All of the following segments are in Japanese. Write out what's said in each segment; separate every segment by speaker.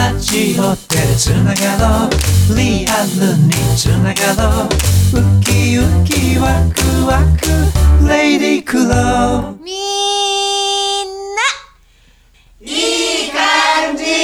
Speaker 1: ラジオでつながろう、リアルにつながろう、ウキウキワクワクレディクロ。
Speaker 2: みんないい感じ。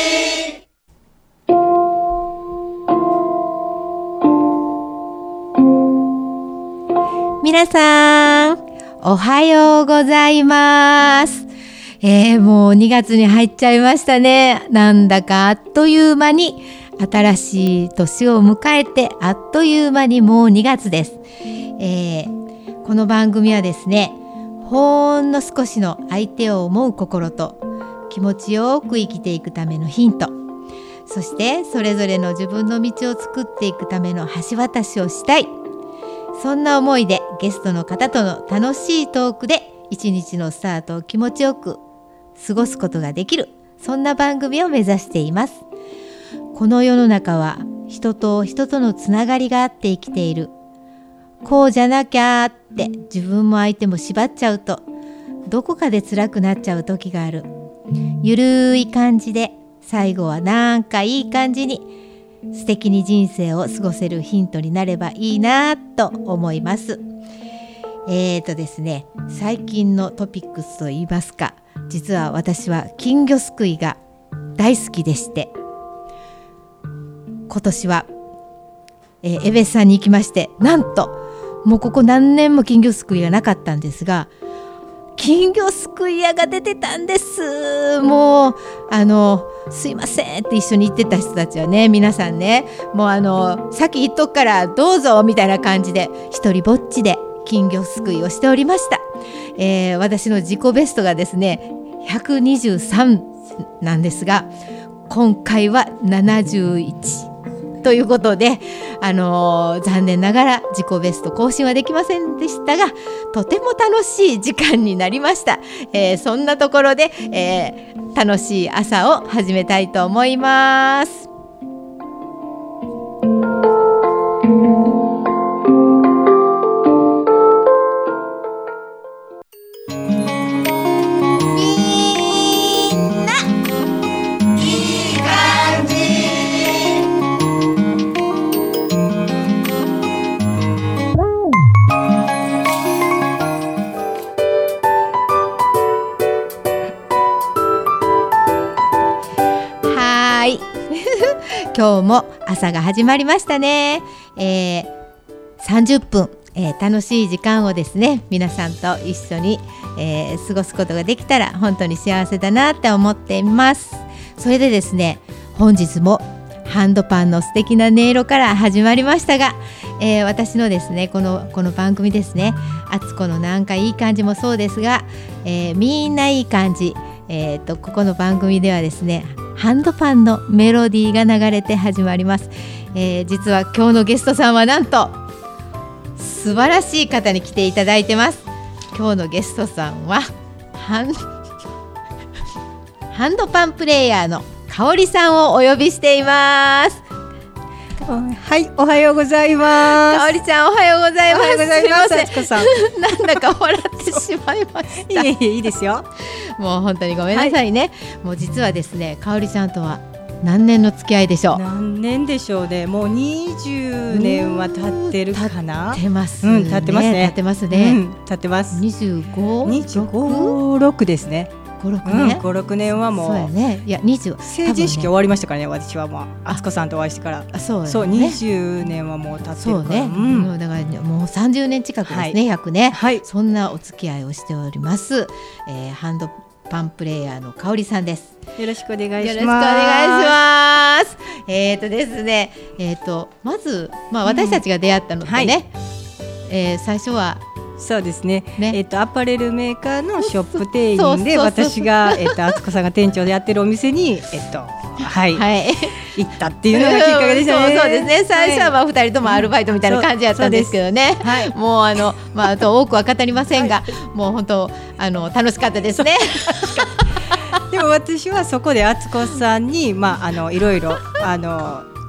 Speaker 2: 皆さんおはようございます。もう2月に入っちゃいましたね。なんだかあっという間に新しい年を迎えて、あっという間にもう2月です。この番組はですね、ほんの少しの相手を思う心と気持ちよく生きていくためのヒント、そしてそれぞれの自分の道を作っていくための橋渡しをしたい、そんな思いでゲストの方との楽しいトークで一日のスタートを気持ちよく過ごすことができる、そんな番組を目指しています。この世の中は人と人とのつながりがあって生きている。こうじゃなきゃって自分も相手も縛っちゃうと、どこかで辛くなっちゃう時がある。ゆるい感じで最後はなんかいい感じに素敵に人生を過ごせるヒントになればいいなと思います。ですね、最近のトピックスといいますか、実は私は金魚すくいが大好きでして、今年は、江別さんに行きまして、なんともうここ何年も金魚すくいがなかったんですが、金魚すくい屋が出てたんです。もうすいませんって一緒に行ってた人たちはね、皆さんね、もう先行っとくからどうぞみたいな感じで一人ぼっちで金魚すくいをしておりました。私の自己ベストがですね123なんですが、今回は71ということで、残念ながら自己ベスト更新はできませんでしたが、とても楽しい時間になりました。そんなところで、楽しい朝を始めたいと思います。今日も朝が始まりましたね。30分、楽しい時間をですね、皆さんと一緒に、過ごすことができたら本当に幸せだなって思っています。それでですね、本日もハンドパンの素敵な音色から始まりましたが、私のですねこの番組ですね、あつこのなんかいい感じもそうですが、みんないい感じ、ここの番組ではですね、ハンドパンのメロディーが流れて始まります。実は今日のゲストさんはなんと素晴らしい方に来ていただいてます。今日のゲストさんはハンドパンプレイヤーのかおりさんをお呼びしています。
Speaker 3: はい、おはようございます。
Speaker 2: かおりちゃん、おはようございます。
Speaker 3: おはようございます。あつこさん
Speaker 2: なんだか笑ってしまいました。
Speaker 3: いいですよ。
Speaker 2: もう本当にごめんなさいね、はい、もう実はですね、かおりちゃんとは何年の付き合いでしょう。
Speaker 3: 何年でしょうね。もう20年は経ってるかな。
Speaker 2: 経ってますね。
Speaker 3: 経ってますね。
Speaker 2: 経ってますね。
Speaker 3: 経ってます。
Speaker 2: 25、
Speaker 3: 6ですね。
Speaker 2: 5、
Speaker 3: 6年はもう。
Speaker 2: そうやね。いや20、
Speaker 3: 成人式終わりましたからね。私はもうあつこさんとお会いしてから。
Speaker 2: そう
Speaker 3: 20年はもう経ってるから。
Speaker 2: そうね。だからもう30年近くですね。100ね。
Speaker 3: はい。
Speaker 2: そんなお付き合いをしております。ハンドパンプレイヤーのかおりさんです。
Speaker 3: よろしくお願いします。
Speaker 2: よろしくお願いします。ですね、まず、私たちが出会ったのってね、最初は
Speaker 3: そうですね。アパレルメーカーのショップ店員で、私があつこさんが店長でやってるお店にはい、行ったっていうのがきっかけでしたね。
Speaker 2: そうですね。最初は2人ともアルバイトみたいな感じだったんですけどね。もう多くは語りませんが、もう本当楽しかったですね。
Speaker 3: でも私はそこであつこさんにいろいろ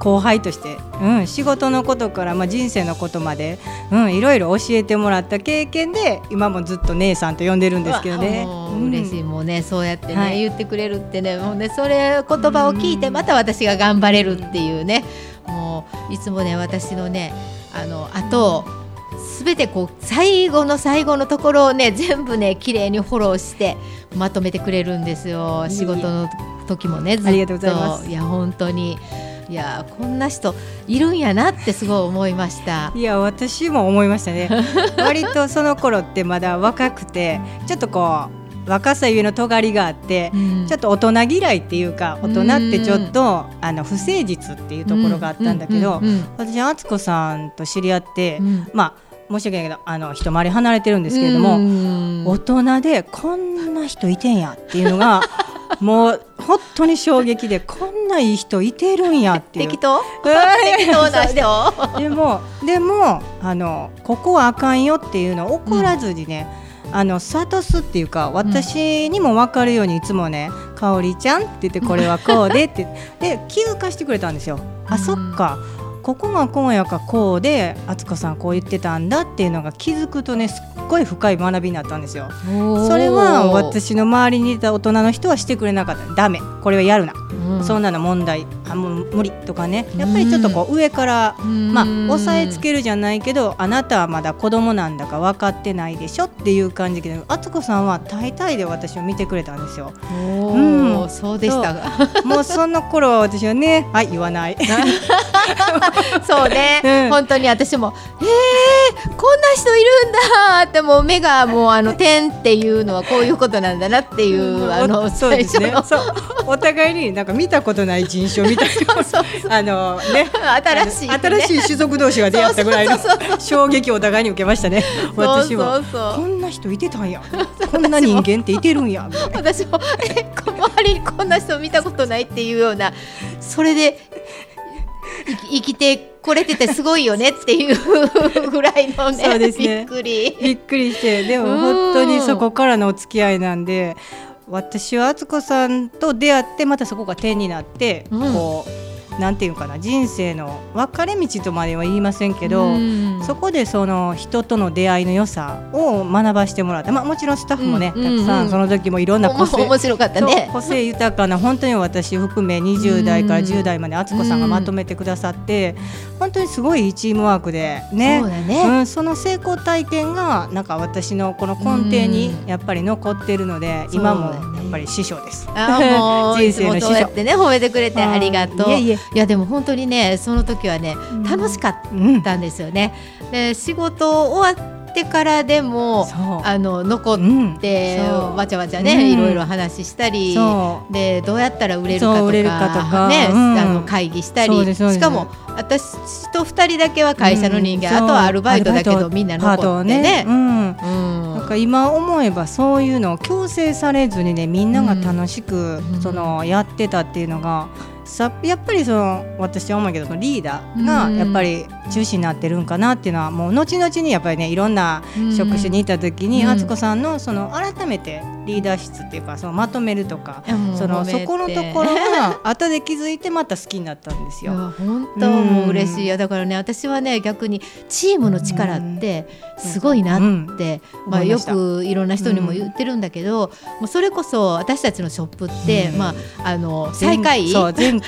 Speaker 3: 後輩として、仕事のことから、人生のことまで、いろいろ教えてもらった経験で今もずっと姉さんと呼んでるんですけどね。
Speaker 2: 嬉しい。もうねそうやってね、言ってくれるってね、もうねそれ言葉を聞いてまた私が頑張れるっていうね、もういつもね私のねあと全てこう最後の最後のところをね全部ね綺麗にフォローしてまとめてくれるんですよ。仕事の時もねずっと。
Speaker 3: ありがとうございます。
Speaker 2: いや本当にいやこんな人いるんやなってすごい思いました。
Speaker 3: いや私も思いましたね。割とその頃ってまだ若くてちょっとこう若さゆえの尖りがあって、ちょっと大人嫌いっていうか、大人ってちょっと不誠実っていうところがあったんだけど、私敦子さんと知り合って、申し訳ないけど一回り離れてるんですけれども、大人でこんな人いてんやっていうのがもう本当に衝撃で、こんないい人いてるんやっていう。
Speaker 2: 適当適当な人
Speaker 3: でもここはあかんよっていうのを怒らずにね、諭すっていうか、私にも分かるようにいつもね、かおりちゃんって言ってこれはこうでってで気づかしてくれたんですよ。あ、そっかここがこうやかこうで敦子さんこう言ってたんだっていうのが気づくとね、すっごい深い学びになったんですよ。それは私の周りにいた大人の人はしてくれなかった。ダメこれはやるな、そんなの問題、もう無理とかね、やっぱりちょっとこう上から押さえつけるじゃないけど、あなたはまだ子供なんだか分かってないでしょっていう感じで、敦子さんは大体で私を見てくれたんですよ。
Speaker 2: そうでしたが
Speaker 3: もうその頃は私はね、はい言わない
Speaker 2: そうね、本当に私もこんな人いるんだって、もう目がもう点っていうのはこういうことなんだなっていう
Speaker 3: そうですね。そうお互いになんか見たことない人種みたいな新しい種族同士が出会ったぐらいの衝撃をお互いに受けましたね。私はこんな人いてたんや、こんな人間っていてるんやみたいな。
Speaker 2: 私も周りにこんな人見たことないっていうような、それで生きてこれててすごいよねっていうぐらいのね。
Speaker 3: そうですね、びっくりして、でも本当にそこからのお付き合いなんで、私は敦子さんと出会ってまたそこが点になって、こうなんていうかな、人生の分かれ道とまでは言いませんけど、そこでその人との出会いの良さを学ばせてもらって、もちろんスタッフもね、たくさんその時もいろんな
Speaker 2: 面白かったね、
Speaker 3: 個性豊かな、本当に私含め20代から10代まで敦子さんがまとめてくださって、本当にすごいチームワークでね、
Speaker 2: そうだね、
Speaker 3: その成功体験がなんか私のこの根底にやっぱり残ってるので、今もやっぱり師匠です。
Speaker 2: もう
Speaker 3: 人生の師匠。
Speaker 2: いつもそうやってね褒めてくれてありがとう。いやでも本当にね、その時はね楽しかったんですよね。で仕事終わってからでも残ってわちゃわちゃね、いろいろ話したりで、どうやったら売れるかとかね、会議したり、しかも私と2人だけは会社の人間、あとはアルバイトだけどみんな残ってね、
Speaker 3: なんか今思えばそういうのを強制されずにね、みんなが楽しくやってたっていうのがやっぱり私は思うけど、リーダーがやっぱり中心になってるんかなっていうのは、もう後々にやっぱりね、いろんな職種にいた時に敦子さんの改めてリーダー室っていうかまとめるとか、そこのところが後で気づいてまた好きになったんですよ。
Speaker 2: 本当もう嬉しい。だからね、私はね逆にチームの力ってすごいなって、よくいろんな人にも言ってるんだけど、もうそれこそ私たちのショップって、最下位ね、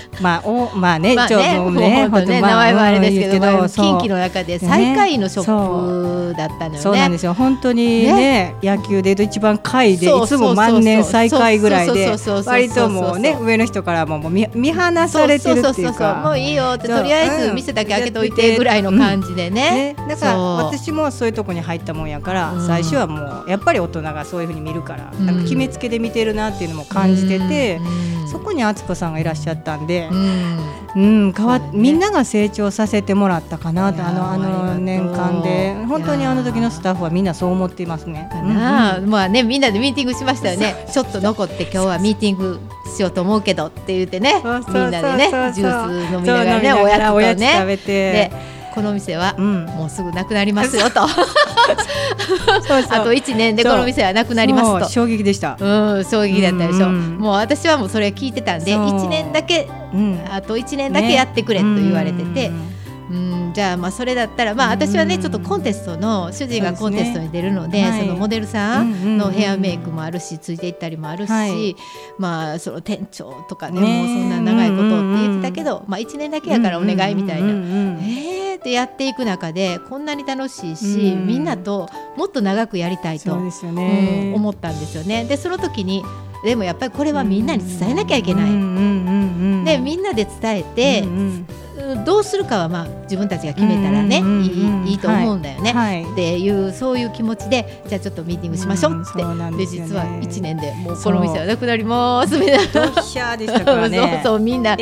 Speaker 2: 名前はあれですけど、近畿の中で最下位のショップだったのよね。
Speaker 3: そうなんですよ。本当にね、野球でいうと一番下位で、いつも万年最下位ぐらいで、割ともうね、上の人からも見放されてるっていうか、
Speaker 2: もういいよって、とりあえず店だけ開けといてぐらいの感じでね。
Speaker 3: だから私もそういうとこに入ったもんやから、最初はもうやっぱり大人がそういう風に見るから、なんか決めつけで見てるなっていうのも感じてて、そこに敦子さんがいらっしゃったんで、みんなが成長させてもらったかなと、年間で本当に時のスタッフはみんなそう思っていますね。
Speaker 2: みんなでミーティングしましたよね。ちょっと残って今日はミーティングしようと思うけどって言ってね、みんなでねジュース飲みながらね、おやつとね、でこの店は
Speaker 3: うん
Speaker 2: もうすぐなくなりますよと
Speaker 3: そうそう
Speaker 2: あと1年でこの店はなくなりますと。
Speaker 3: そう衝撃でした。
Speaker 2: 衝撃だったでしょ、
Speaker 3: うんうん
Speaker 2: もう私はもうそれ聞いてたんで
Speaker 3: そう
Speaker 2: 1年だけ
Speaker 3: うん
Speaker 2: あと1年だけやってくれと言われてて、じゃあまあそれだったらまあ私はねちょっとコンテストの主人がコンテストに出るので、
Speaker 3: そうですねはい
Speaker 2: そのモデルさんのヘアメイクもあるしついていったりもあるし、
Speaker 3: はい
Speaker 2: まあその店長とかね
Speaker 3: ね
Speaker 2: もうそんな長いことって言ってたけど、まあ1年だけやからお願いみたいな、ってやっていく中でこんなに楽しいし、みんなともっと長くやりたいと、
Speaker 3: そうですよね、
Speaker 2: 思ったんですよね。でその時にでもやっぱりこれはみんなに伝えなきゃいけない、でみんなで伝えて、どうするかはまあ自分たちが決めたらね、いいと思うんだよね、
Speaker 3: はい
Speaker 2: っていうそういう気持ちでじゃあちょっとミーティングしましょうって、
Speaker 3: そうなん
Speaker 2: で
Speaker 3: ですよね
Speaker 2: 実は1年でもうこの店はなくなりますみたいな
Speaker 3: ドッシャーでしたからね
Speaker 2: そうそうみんな
Speaker 3: って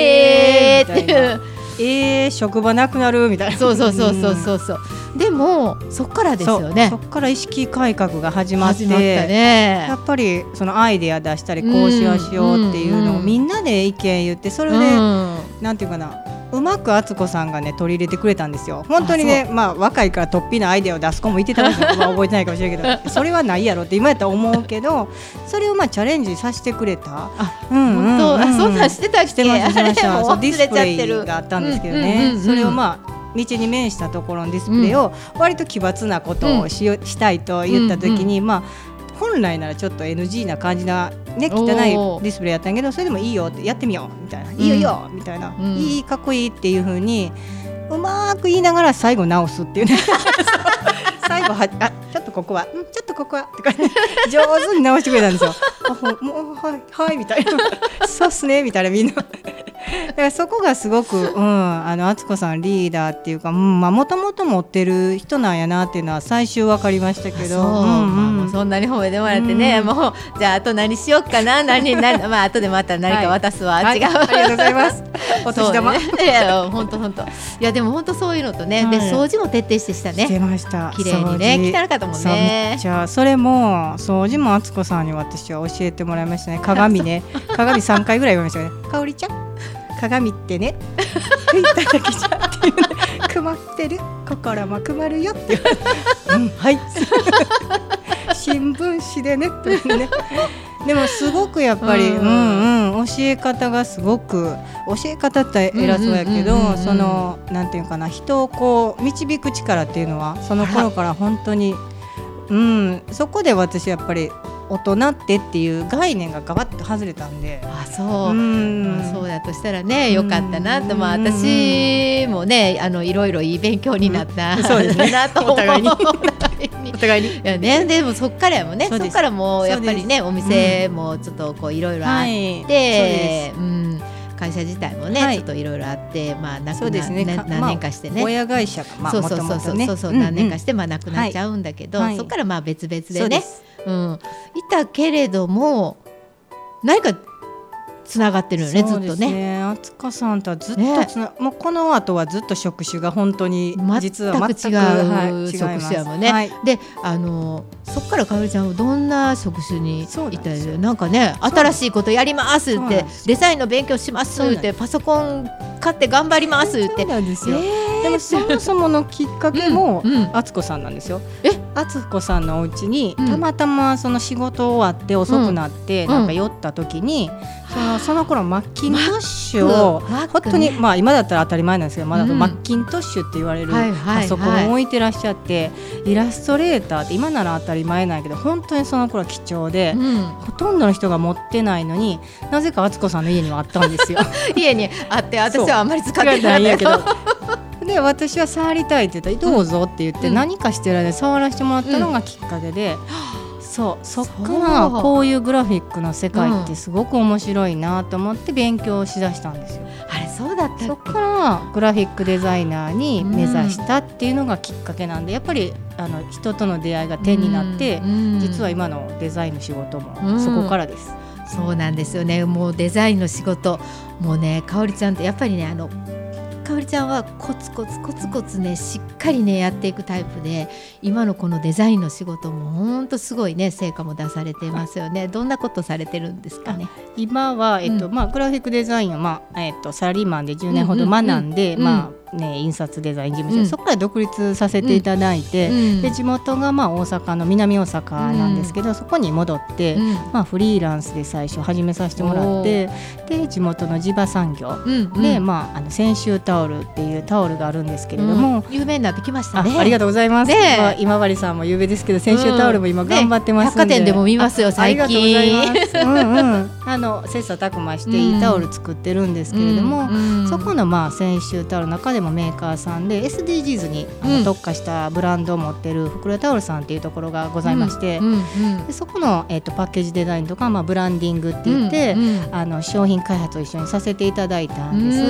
Speaker 2: いう
Speaker 3: 職場なくなるみたいな
Speaker 2: そうでもそっからですよね。
Speaker 3: そっから意識改革が始まって
Speaker 2: ね、
Speaker 3: やっぱりそのアイデア出したりこうしようしようっていうのをみんなで意見言ってそれで、なんていうかなうまく敦子さんがね取り入れてくれたんですよ。本当にねまあ若いから突飛なアイデアを出す子もいてたかもしれない、まあ、覚えてないかもしれないけどそれはないやろって今やったら思うけどそれをまあチャレンジさせてくれた。
Speaker 2: 本当そんなんしてたっけ？
Speaker 3: してました
Speaker 2: あれもう
Speaker 3: ディスプレイがあったんですけどね、それをまあ道に面したところのディスプレイを割と奇抜なことをしたいと言った時に、まあ本来ならちょっと NG な感じな、ね、汚いディスプレイやったんやけどそれでもいいよってやってみようみたいな、いいよいいよみたいな、いいかっこいいっていう風にうまく言いながら最後直すっていうね最後はちょっとここはちょっとここはとか、ね、上手に直してくれたんですよもうはいみたいなそうっすねみたいなみんなだからそこがすごく敦子さんリーダーっていうかもともと持ってる人なんやなっていうのは最終分かりましたけど、
Speaker 2: もうそんなに褒めてもらってね、もうじゃああと何しよっかなまあ後でまた何か渡すわ、違う、
Speaker 3: ありがとうございますお年玉、
Speaker 2: いや本当いやでも本当そういうのとね、で掃除も徹底してしたね。
Speaker 3: してました。
Speaker 2: 綺麗にね汚かったもんね。
Speaker 3: じゃあそれも掃除も敦子さんに私は教えてもらいましたね。鏡ね鏡3回ぐらい言われましたね。かおりちゃん鏡ってね拭いただけじゃっていう、ね、曇ってる心も曇るよって言われてはい新聞紙でねというねでもすごくやっぱり、教え方がすごく教え方って偉そうやけど、そのなんていうかな人をこう導く力っていうのはその頃から本当に、そこで私やっぱり大人っていう概念がガバッと外れたんで、
Speaker 2: そうだとしたらねよかったなと、まあ私もねいろいろいい勉強になった、
Speaker 3: そうですね
Speaker 2: なと思う。
Speaker 3: お互いに
Speaker 2: いやね、でもそっからもね、そっからもやっぱりねお店もちょっとこういろいろあって、会社自体もね、ちょっといろいろあって、まあ何年かしてね、
Speaker 3: 親会社が
Speaker 2: そう何年かしてまあなくなっちゃうんだけど、そっからまあ別々でね、いたけれども何かつながってるよね、ずっとね。
Speaker 3: 敦子さんとはずっともうこの後はずっと職種が本当に実は
Speaker 2: 全く違う職種やもんね。でそっからかおりちゃんはどんな職種にいたり、なんかね新しいことやりますってデザインの勉強しますってパソコン買って頑張りますって。
Speaker 3: そうなんですよ。でもそもそものきっかけも敦子さんなんですよ。敦子さんのお家にたまたまその仕事終わって遅くなってなんか酔った時にその頃マッキントッシュを本当にまあ今だったら当たり前なんですけどまだマッキントッシュって言われるパソコンを置いてらっしゃってイラストレーターって今なら当たり前なんやけど本当にその頃は貴重でほとんどの人が持ってないのになぜか敦子さんの家にはあったんですよ。
Speaker 2: 家にあって私はあんまり使ってないんやけど
Speaker 3: で私は触りたいって言ったらどうぞって言って何かしてる間に触らせてもらったのがきっかけで、そっからこういうグラフィックの世界ってすごく面白いなと思って勉強しだしたんですよ。
Speaker 2: あれそうだったっけ。
Speaker 3: そっからグラフィックデザイナーに目指したっていうのがきっかけなんで、やっぱり人との出会いが点になって実は今のデザインの仕事もそこからです。
Speaker 2: そうなんですよね。もうデザインの仕事もうねかおりちゃんってやっぱりねかおりちゃんはコツコツねしっかりねやっていくタイプで今のこのデザインの仕事もほんとすごいね成果も出されてますよね。どんなことされてるんですかね。
Speaker 3: 今は、グラフィックデザインを、サラリーマンで10年ほど学んで、 ね、印刷デザイン事務所、そこから独立させていただいて、で地元が大阪の南大阪なんですけど、そこに戻って、フリーランスで最初始めさせてもらって、で地元の地場産業で、泉州タオルっていうタオルがあるんですけれども、
Speaker 2: 有名になってきましたね。
Speaker 3: ありがとうございます。今治さんも有名ですけど、泉州タオルも今頑張ってますんで、
Speaker 2: 百貨店でも見ますよ最近。
Speaker 3: ありがとうございます。切磋琢磨していいタオル作ってるんですけれども、そこの泉州タオルの中でもメーカーさんで SDGs に特化したブランドを持ってる袋タオルさんっていうところがございまして、でそこの、パッケージデザインとか、ブランディングって言って、商品開発を一緒にさせていただいたんです。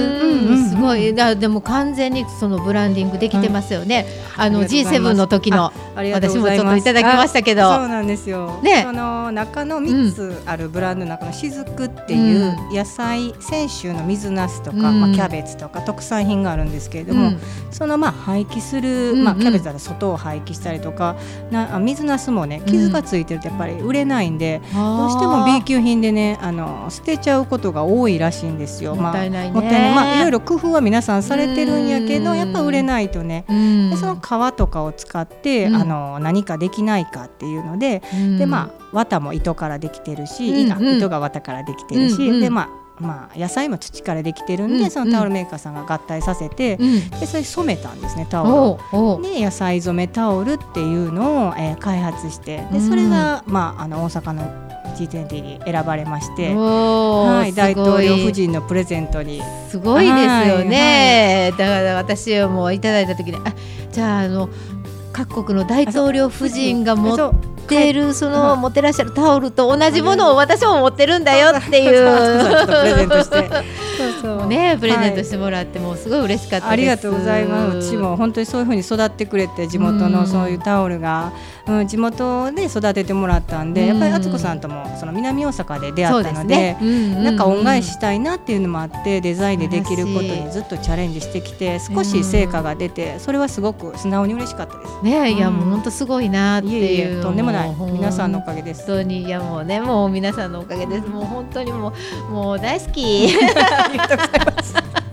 Speaker 2: すごい。でも完全にそのブランディングできてますよね。G7 の時の私もちょっといただきましたけど。
Speaker 3: そうなんですよ。その中の3つあるブランドの中のしずくっていう野菜、泉州の水なすとか、キャベツとか特産品があるんですけれども、その廃棄する、キャベツだと外を廃棄したりとか、水なすもね傷がついてるとやっぱり売れないんで、どうしても B 級品でね捨てちゃうことが多いらしいんですよ。
Speaker 2: もったいないね。
Speaker 3: いろいろ工夫は皆さんされてるんやけど、やっぱ売れないとね、でその皮とかを使って、何かできないかっていうので、で綿も糸からできてるし、糸が綿からできてるし、で野菜も土からできてるんで、そのタオルメーカーさんが合体させて、でそれ染めたんですね、タオルを。で野菜染めタオルっていうのを、開発して、でそれが、大阪のG20 に選ばれまして、大統領夫人のプレゼントに。
Speaker 2: すごいですよね。だから私はもういただいた時に、じゃあ各国の大統領夫人が持ってるその持ってらっしゃるタオルと同じものを私も持ってるんだよっていう
Speaker 3: プレゼントして
Speaker 2: プレゼントしてもらって、もうすごい嬉しかったです。
Speaker 3: ありがとうございます。うちも本当にそういう風に育ってくれて、地元のそういうタオルが、地元で育ててもらったんで、やっぱり敦子さんともその南大阪で出会ったので、なんか恩返ししたいなっていうのもあって、デザインでできることにずっとチャレンジしてきて、少し成果が出て、それはすごく素直に嬉しかったです
Speaker 2: ね。いやもう本当すごいなっていう。
Speaker 3: とんでもない、皆さんのおかげです。
Speaker 2: 本当に、いやもうね、もう皆さんのおかげです。もう本当にもう大好き。
Speaker 3: ありがとうございます。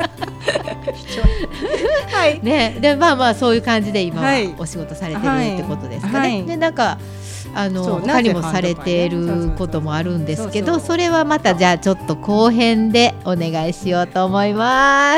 Speaker 2: ね、でそういう感じで今はお仕事されてるってことですかね。でなんか他にもされていることもあるんですけど、それはまたじゃあちょっと後編でお願いしようと思います。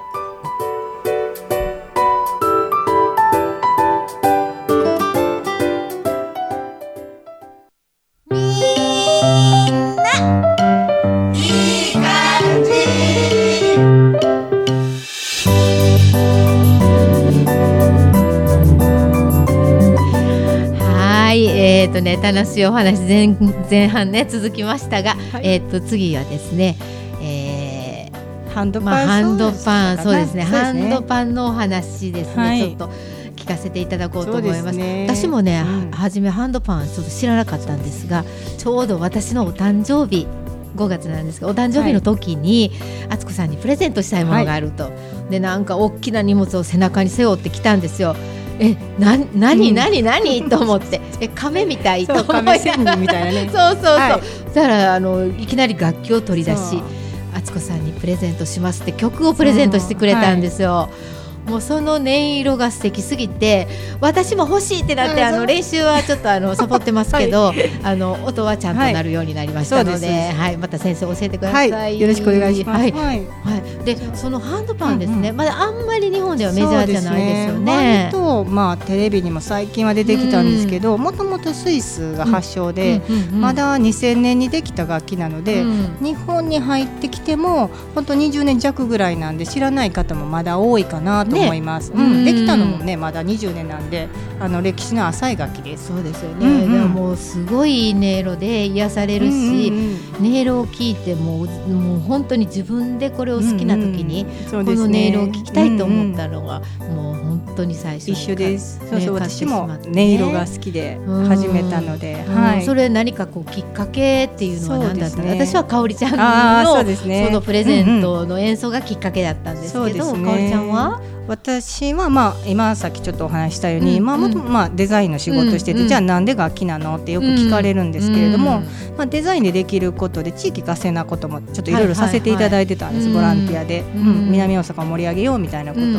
Speaker 2: 楽しいお話前半ね続きましたが、次はですね、
Speaker 3: ハンドパン、
Speaker 2: そうですね、ハンドパンのお話ですね、ちょっと聞かせていただこうと思います。私もね、初めハンドパンちょっと知らなかったんですが、ちょうど私のお誕生日5月なんですが、お誕生日の時に敦子さんにプレゼントしたいものがあると、でなんか大きな荷物を背中に背負ってきたんですよ。何と思って亀みたいと思って、
Speaker 3: 亀仙人みたいなね
Speaker 2: そう、だからいきなり楽器を取り出し、敦子さんにプレゼントしますって曲をプレゼントしてくれたんですよ。もうその音色が素敵すぎて私も欲しいってなって、練習はちょっとサボってますけど、音はちゃんとなるようになりましたので、また先生教えてください。
Speaker 3: よろしくお願いします。
Speaker 2: でそのハンドパンですね、まだあんまり日本ではメジャーじゃないですよね。
Speaker 3: 割とテレビにも最近は出てきたんですけど、もともとスイスが発祥で、まだ2000年にできた楽器なので、日本に入ってきても本当20年弱ぐらいなんで、知らない方もまだ多いかなと思います。できたのもねまだ20年なんで、歴史の浅い楽器です。
Speaker 2: そうですよね。でももうすごい音色で癒されるし、音色を聞いてもう本当に自分でこれを好きな時にこの音色を聞きたいと思ったのがもう本当に最初に
Speaker 3: 一緒です。私も音色が好きで始めたので、
Speaker 2: それ何かきっかけっていうのは何だったの？私はかおりちゃんのそのプレゼントの演奏がきっかけだったんですけど、かおりちゃんは？
Speaker 3: 私は今さっきちょっとお話ししたように、もとデザインの仕事してて、じゃあなんで楽器なのってよく聞かれるんですけれども、デザインでできることで地域活性なこともちょっといろいろさせていただいてたんです、ボランティアで、南大阪を盛り上げようみたいなこと、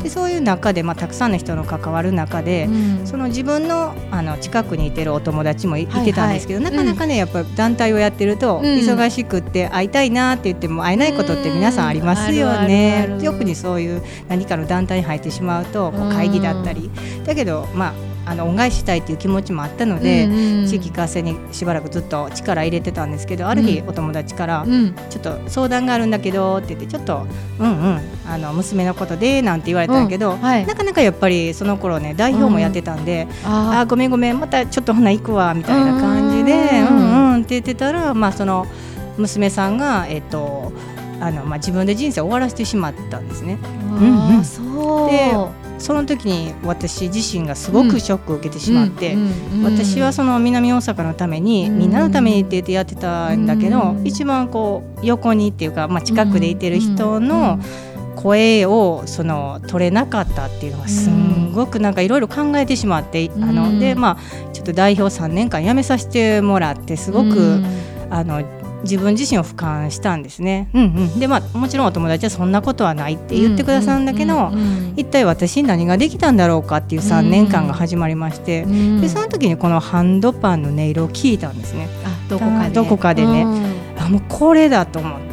Speaker 3: でそういう中で、たくさんの人の関わる中で、その自分の近くにいてるお友達もいてたんですけど、なかなかねやっぱ団体をやってると忙しくって会いたいなって言っても会えないことって皆さんありますよね。特にそういう何かの団体に入ってしまうと会議だったりだけど、恩返ししたいという気持ちもあったので、地域活性にしばらくずっと力入れてたんですけど、ある日お友達から、ちょっと相談があるんだけどって言って、ちょっと娘のことでなんて言われたんだけど、なかなかやっぱりその頃ね代表もやってたんで、ごめんまたちょっとほな行くわみたいな感じでって言ってたら、その娘さんが自分で人生を終わらせてしまったんですね。でその時に私自身がすごくショックを受けてしまって、私はその南大阪のために、みんなのためにって言ってやってたんだけど、一番こう横にっていうか、近くでいてる人の声を取れなかったっていうのがすんごくなんかいろいろ考えてしまって、でちょっと代表3年間辞めさせてもらって、すごく自分自身を俯瞰したんですね。でもちろんお友達はそんなことはないって言ってくださるんだけど、一体私に何ができたんだろうかっていう3年間が始まりまして、でその時にこのハンドパンの音色を聞いたんですね。どこかでね、もうこれだと思って、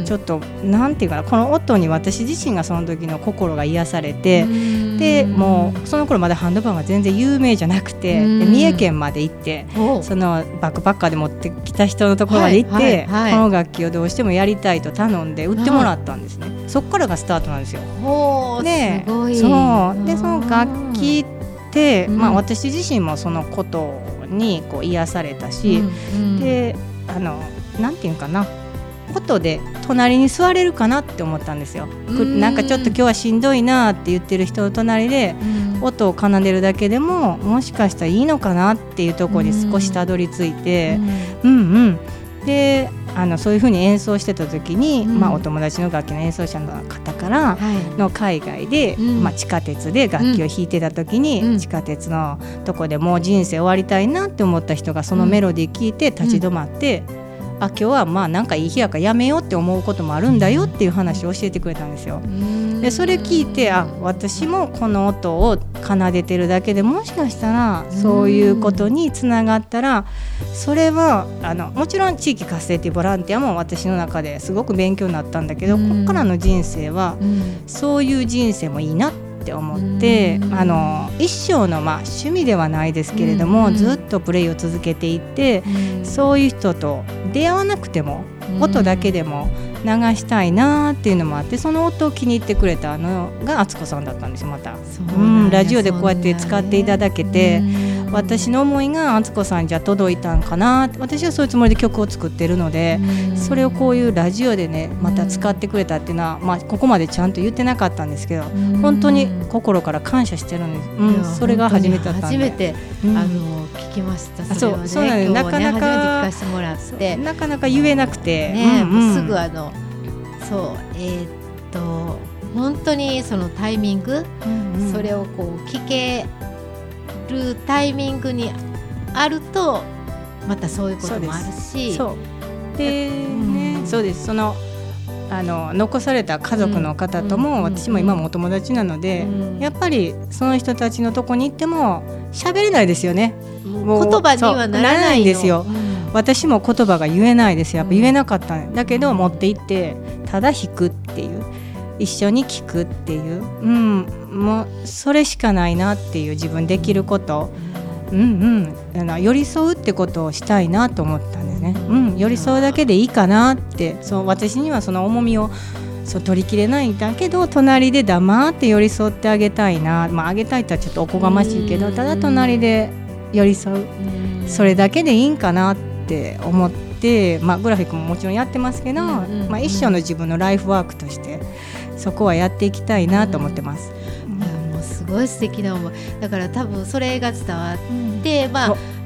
Speaker 3: ちょっとなんていうかな、この音に私自身がその時の心が癒されて、でもうその頃まだハンドパンが全然有名じゃなくて、で三重県まで行って、そのバックパッカーで持ってきた人のところまで行って、この楽器をどうしてもやりたいと頼んで売ってもらったんですね。そこからがスタートなんですよ。で、その楽器って、私自身もそのことにこう癒されたし、でなんていうかな、音で隣に座れるかなって思ったんですよ。なんかちょっと今日はしんどいなって言ってる人の隣で音を奏でるだけでももしかしたらいいのかなっていうところに少したどり着いて、でそういう風に演奏してた時に、お友達の楽器の演奏者の方からの海外で、地下鉄で楽器を弾いてた時に、地下鉄のとこでもう人生終わりたいなって思った人がそのメロディー聞いて立ち止まって、今日はなんかいい日やからやめようって思うこともあるんだよっていう話を教えてくれたんですよ。でそれ聞いて、私もこの音を奏でてるだけでもしかしたらそういうことにつながったら、それはもちろん地域活性っていうボランティアも私の中ですごく勉強になったんだけど、ここからの人生はそういう人生もいいなって思って、一生の趣味ではないですけれども、ずっとプレイを続けていって、そういう人と出会わなくても音だけでも流したいなっていうのもあって、その音を気に入ってくれたのが敦子さんだったんですよ。またラジオでこうやって使っていただけて、私の思いが敦子さんじゃ届いたんかな。私はそういうつもりで曲を作ってるので、それをこういうラジオでねまた使ってくれたっていうのは、ここまでちゃんと言ってなかったんですけど、本当に心から感謝してるんです、それが初めてだったんで。
Speaker 2: 初めて、聞きました。それはね、
Speaker 3: そうなんです。なかなか
Speaker 2: 初めて聞かせてもらって、
Speaker 3: なかなか言えなくて、
Speaker 2: すぐ本当にそのタイミング、それをこう聞けるタイミングにあるとまたそういうこともあるし、
Speaker 3: そうです。その残された家族の方とも、私も今もお友達なので、やっぱりその人たちのとこに行っても喋れないですよね。
Speaker 2: 言葉にはならない
Speaker 3: んですよ。私も言葉が言えないですよ。やっぱ言えなかったんだけど、持って行ってただ弾くっていう、一緒に聴くっていう、もうそれしかないなっていう、自分できること、寄り添うってことをしたいなと思ったんですね。寄り添うだけでいいかなって、私にはその重みを取りきれないんだけど、隣で黙って寄り添ってあげたいな、あげたいとはちょっとおこがましいけど、ただ隣で寄り添う、それだけでいいんかなって思って、グラフィックももちろんやってますけど、一生の自分のライフワークとしてそこはやっていきたいなと思ってます。
Speaker 2: もうすごい素敵な思いだから、多分それが伝わって、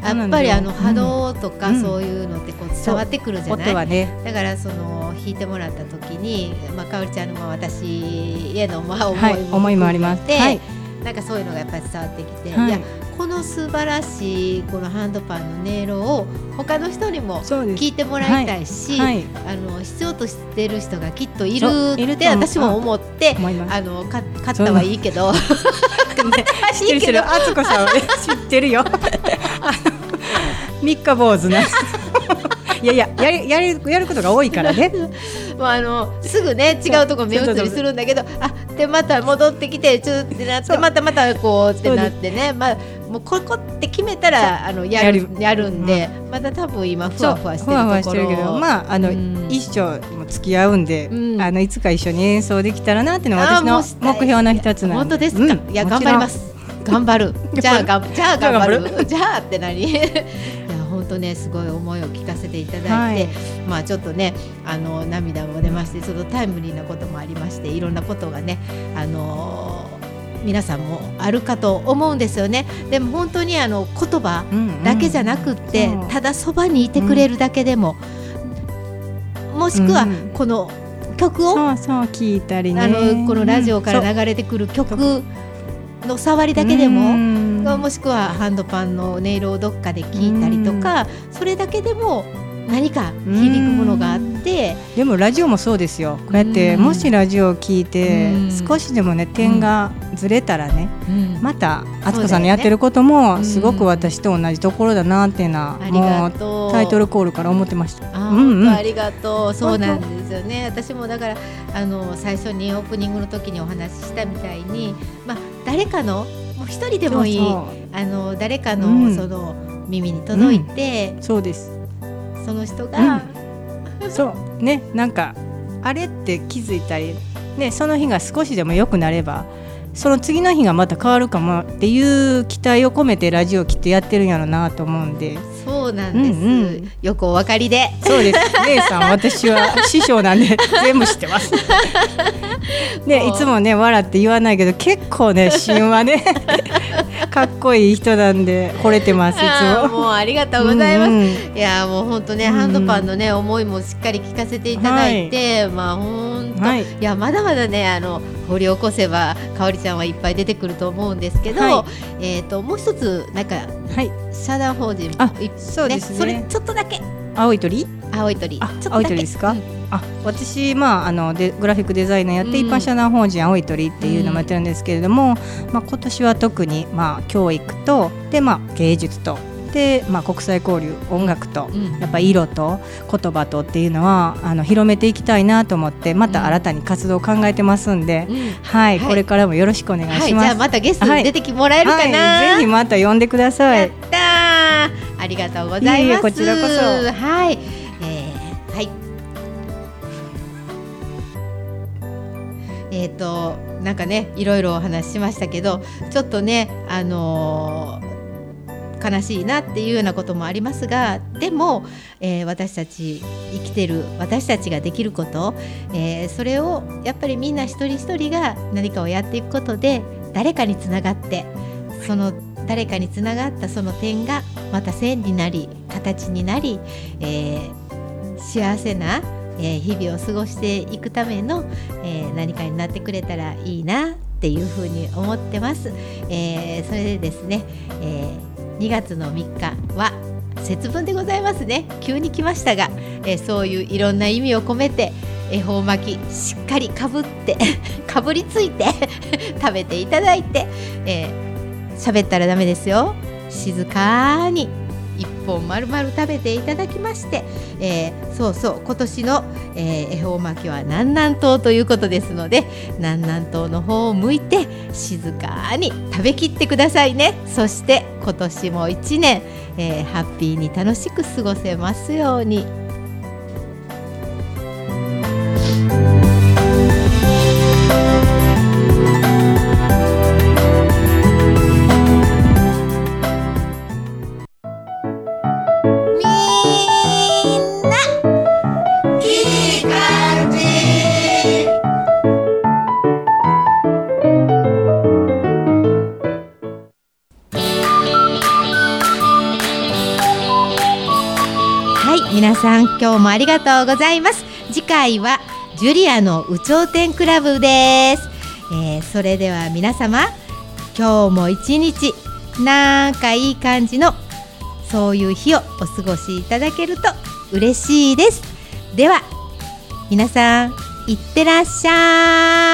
Speaker 2: やっぱり
Speaker 3: そうなんですよ
Speaker 2: 波動とか
Speaker 3: うん
Speaker 2: そういうのってこう伝わってくるじゃない、
Speaker 3: 音はね、
Speaker 2: だからその弾いてもらった時に、かおりちゃんの私への
Speaker 3: はい思いもあります。
Speaker 2: で、
Speaker 3: はい
Speaker 2: なんかそういうのがやっぱり伝わってきて、
Speaker 3: はい
Speaker 2: いやこの素晴らしいこのハンドパンの音色を他の人にも
Speaker 3: そうです。
Speaker 2: 聞いてもらいたいし、
Speaker 3: はい、
Speaker 2: 必要としてる人がきっとい
Speaker 3: そうい
Speaker 2: るって
Speaker 3: ると思う
Speaker 2: 私も思って
Speaker 3: 思います。
Speaker 2: 買ったはいいけど
Speaker 3: 知ってる知ってる、あつこさんはね知ってるよ。三日坊主な。いやいややることが多いからね。
Speaker 2: もうすぐね違うとこ目移りするんだけど、でまた戻ってきてチューってなってまたこうってなってね、もうここって決めたらやるんで、まだ多分今ふわふわしてるところ、
Speaker 3: ふわふわしてるけど、一生も付き合うんで、いつか一緒に演奏できたらなっていうのが私の目標の一つなんで。
Speaker 2: 本当ですか、いや頑張ります。頑張る。じゃあ頑張る。じゃあって何？いや本当ねすごい思いを聞かせていただいて、ちょっとね涙も出まして、ちょっとタイムリーなこともありまして、いろんなことがね皆さんもあるかと思うんですよね。でも本当に言葉だけじゃなくって、ただそばにいてくれるだけでも、もしくはこの曲を
Speaker 3: 聞いたりね、
Speaker 2: このラジオから流れてくる曲の触りだけでも、もしくはハンドパンの音色をどっかで聞いたりとか、それだけでも何か響くものがあって、
Speaker 3: でもラジオもそうですよ。こうやってもしラジオを聞いて少しでもね点がずれたらね、またあつこさんのやってることもすごく私と同じところだなっていうのは、もうタイトルコールから思ってました。
Speaker 2: 本当ありがとう。そうなんですよね。私もだから最初にオープニングの時にお話ししたみたいに、誰かのもう一人でもいい、誰かのその耳に届いて、
Speaker 3: そうです。
Speaker 2: その人が、
Speaker 3: そうね、なんかあれって気づいたりね、その日が少しでも良くなればその次の日がまた変わるかもっていう期待を込めてラジオきっとやってるんやろうなと思うんで。
Speaker 2: そうなんです、よくお分かりで。
Speaker 3: そうです姉さん、私は師匠なんで全部知ってますね、いつもね笑って言わないけど結構ね芯はねかっこいい人なんで惚れてます。いつも
Speaker 2: もうありがとうございます。いやもう本当ね、ハンドパンのね思いもしっかり聞かせていただいて、本当、いやまだまだね掘り起こせばかおりちゃんはいっぱい出てくると思うんですけど、もう一つなんか、社団法人、
Speaker 3: そうですね、
Speaker 2: それちょっとだけ
Speaker 3: 青い鳥
Speaker 2: 青い鳥、
Speaker 3: 青い鳥ですか、私、グラフィックデザイナーやって、一般社団法人青い鳥っていうのもやってるんですけれども、今年は特に、教育とで、芸術とで、国際交流、音楽と、やっぱ色と言葉とっていうのは広めていきたいなと思って、また新たに活動を考えてますんで、これからもよろしくお願いします。
Speaker 2: じゃあまたゲストに出てきてもらえるかな、
Speaker 3: ぜひまた呼んでください。
Speaker 2: やったー、ありがとうございます。
Speaker 3: こちらこそ。
Speaker 2: なんかねいろいろお話ししましたけど、ちょっとね悲しいなっていうようなこともありますが、でも、私たち生きてる私たちができること、それをやっぱりみんな一人一人が何かをやっていくことで誰かにつながって、その誰かにつながったその点がまた線になり形になり、幸せな日々を過ごしていくための、何かになってくれたらいいなっていうふうに思ってます。それでですね、2月の3日は節分でございますね。急に来ましたが、そういういろんな意味を込めて恵方巻きしっかりかぶってかぶりついて食べていただいて、喋ったらダメですよ。静かに一本丸々食べていただきまして、今年の、恵方巻きは南南東ということですので、南南東の方を向いて静かに食べきってくださいね。そして今年も1年、ハッピーに楽しく過ごせますように。 さん今日もありがとうございます。次回はジュリアの有頂天クラブです。それでは皆様、今日も一日なんかいい感じのそういう日をお過ごしいただけると嬉しいです。では皆さんいってらっしゃい。